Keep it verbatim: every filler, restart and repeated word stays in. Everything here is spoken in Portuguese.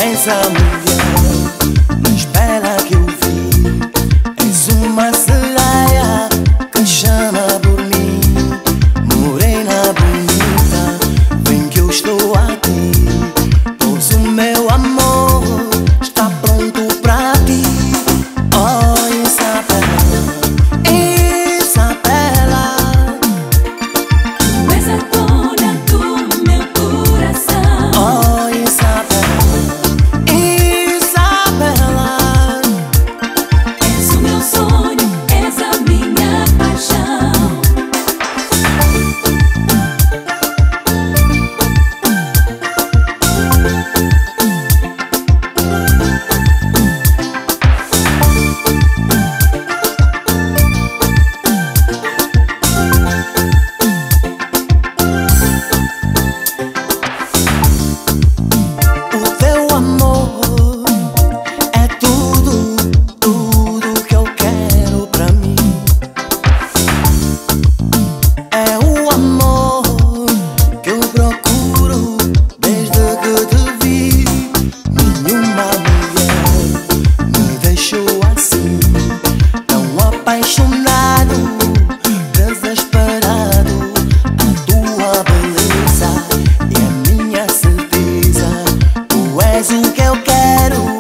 és a mulher mais bela que eu vi. És uma sereia que chama por mim. Morena bonita, vem que eu estou aqui, pois o meu amor está pronto pra ti. Oh Isabela, Isabela, tu és a dona do meu coração. oh Isabela, Isabela, És o meu sonho, és a minha paixão. o teu amor é tudo, tudo que eu quero pra mim. É o amor que eu procuro desde que te vi. Nenhuma mulher me deixou assim, tão apaixonado, desesperado. A tua beleza e a minha certeza, tu és o que eu quero.